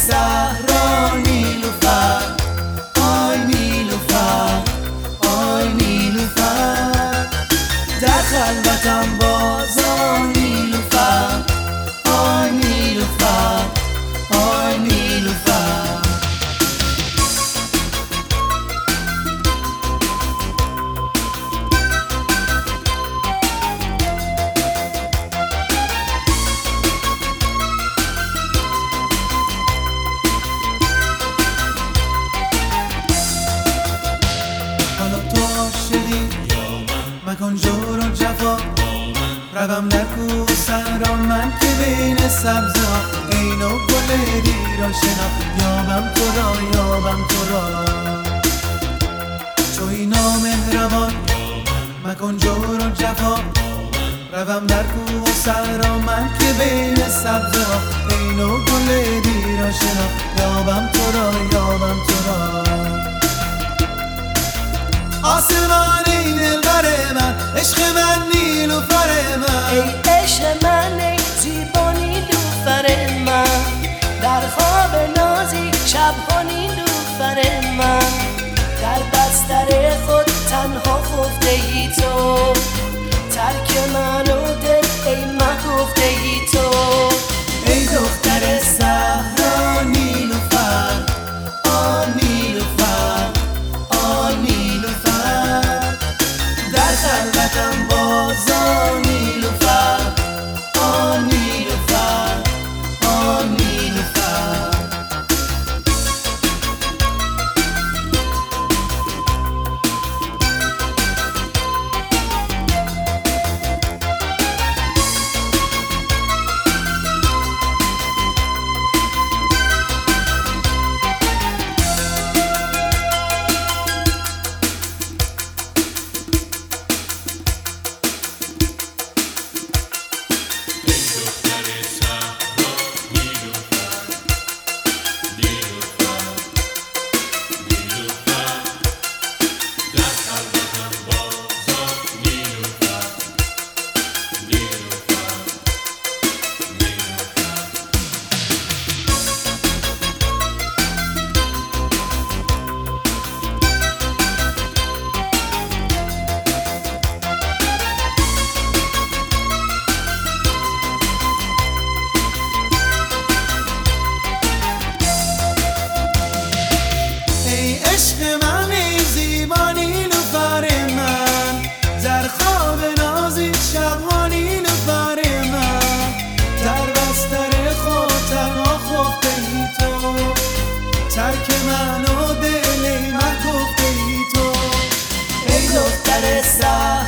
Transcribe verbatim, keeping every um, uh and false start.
صحرا نیلوفر، آی نیلوفر، آی نیلوفر، در خلوتم بازا نیلوفر، آی نیلوفر، آی نیلوفر. مکن جور و جفا، روم نکو صحرا من که بین سبزه ها، عین و گل دیر آشنا، یابم تو را یابم تو را. چوی نامهربان مکن جور و جفا، روم در کوه و صحرا من که بین سبزه ها، عین و گل دیر آشنا، یابم تو را یابم تو را. آسمان ای دلبر من، عشق من نیلوفر من، ای عشق من ای زیبا نیلوفر من، در خواب نازی شبها نیلوفر من، در بستر خود تنها خفته ای تو، ترک من و دل ای مگفته ای تو. ای دختر صحرا نیلوفر، آ نیلوفر، آ نیلوفر، در خلوتم بازا نیلوفر، آ نیلوفر، آ نیلوفر. عشق من ای زیبا نیلوفر من، در خواب نازی شبها نیلوفر من، در بستر خود تنها خفته ای تو، ترک من و دل ای من گفته ای تو. ای دختر سر